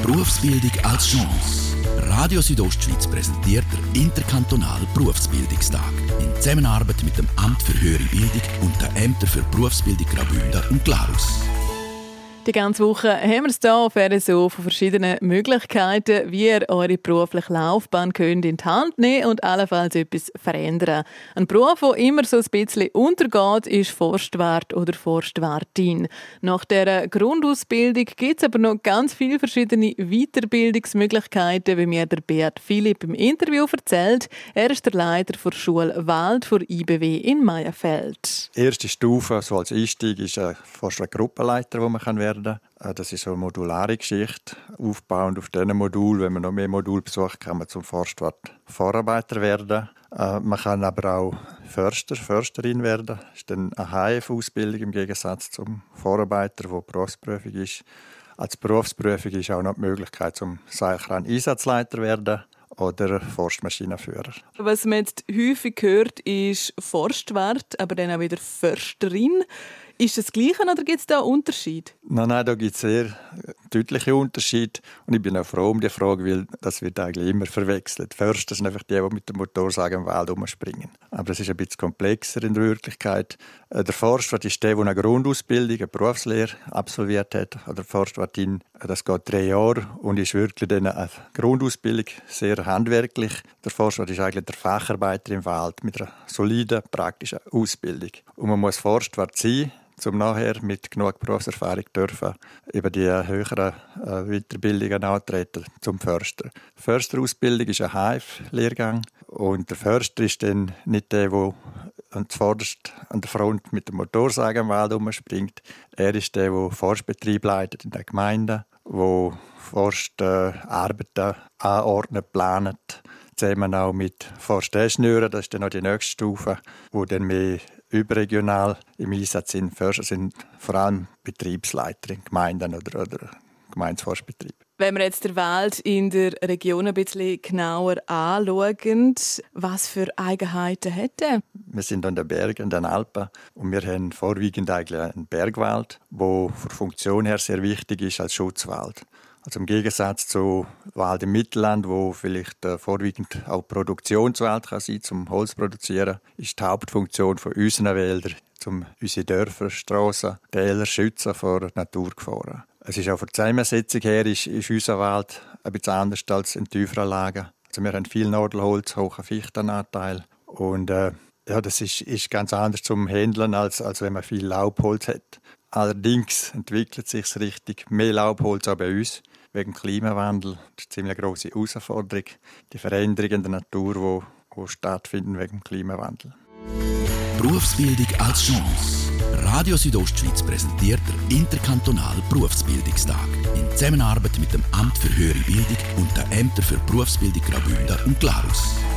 Berufsbildung als Chance. Radio Südostschweiz präsentiert den interkantonalen Berufsbildungstag in Zusammenarbeit mit dem Amt für Höhere Bildung und den Ämtern für Berufsbildung Graubünden und Glarus. Die ganze Woche haben wir es hier auf RSO von verschiedenen Möglichkeiten, wie ihr eure berufliche Laufbahn könnt in die Hand nehmen und allenfalls etwas verändern. Ein Beruf, der immer so ein bisschen untergeht, ist Forstwart oder Forstwartin. Nach dieser Grundausbildung gibt es aber noch ganz viele verschiedene Weiterbildungsmöglichkeiten, wie mir der Beat Philipp im Interview erzählt. Er ist der Leiter der Schule Wald für IBW in Mayerfeld. Die erste Stufe so als Einstieg ist fast ein Gruppenleiter, wo man werden kann. Das ist so eine modulare Geschichte. Aufbauend auf diesem Modul, wenn man noch mehr Module besucht, kann man zum Forstwart Vorarbeiter werden. Man kann aber auch Försterin werden. Das ist dann eine HF-Ausbildung im Gegensatz zum Vorarbeiter, der Berufsprüfung ist. Als Berufsprüfung ist auch noch die Möglichkeit, zum Seilkran-Einsatzleiter zu werden oder Forstmaschinenführer. Was man jetzt häufig hört, ist Forstwart, aber dann auch wieder Försterin. Ist das Gleiche oder gibt es da Unterschied? Nein, da gibt es sehr deutliche Unterschiede. Und ich bin auch froh um die Frage, weil das wird eigentlich immer verwechselt. Förster sind einfach die mit dem Motorsäge im Wald rumspringen. Aber das ist ein bisschen komplexer in der Wirklichkeit. Der Forstwart ist der eine Grundausbildung, eine Berufslehre absolviert hat. Oder die Forstwartin, das geht 3 Jahre und ist wirklich eine Grundausbildung, sehr handwerklich. Der Forstwart ist eigentlich der Facharbeiter im Wald mit einer soliden, praktischen Ausbildung. Und man muss Forstwart sein, um nachher mit genug Berufserfahrung dürfen über die höheren Weiterbildungen antreten zum Förster. Die Försterausbildung ist ein HF-Lehrgang und der Förster ist dann nicht der zuvorderst an der Front mit dem Motorsäge im Wald herumspringt. Er ist der Forstbetrieb leitet in der Gemeinde, der Forstarbeiten anordnet, plant, zusammen auch mit Forstingenieuren. Das ist dann noch die nächste Stufe, wo dann mehr überregional im Einsatz sind. Förster sind vor allem Betriebsleiter in Gemeinden oder Gemeindeforstbetrieb. Wenn wir jetzt den Wald in der Region ein bisschen genauer anschauen, was für Eigenheiten hat er? Wir sind an den Bergen, an den Alpen und wir haben vorwiegend eigentlich einen Bergwald, der von der Funktion her sehr wichtig ist als Schutzwald. Also im Gegensatz zu Wald im Mittelland, wo vielleicht vorwiegend auch Produktionswald kann sein, zum Holz zu produzieren, ist die Hauptfunktion von unseren Wäldern, um unsere Dörfer, Strassen, Täler schützen vor Naturgefahren. Es ist auch von der Zusammensetzung her ist unser Wald ein bisschen anders als in tieferen Lagen. Also wir haben viel Nadelholz, hohen Fichtenanteil und das ist ganz anders zum Handeln, als wenn man viel Laubholz hat. Allerdings entwickelt sich richtig mehr Laubholz auch bei uns wegen dem Klimawandel. Das ist eine ziemlich grosse Herausforderung, die Veränderungen in der Natur, die stattfinden wegen dem Klimawandel. Berufsbildung als Chance. Radio Südostschweiz präsentiert den interkantonalen Berufsbildungstag in Zusammenarbeit mit dem Amt für Höhere Bildung und den Ämtern für Berufsbildung Graubünden und Glarus.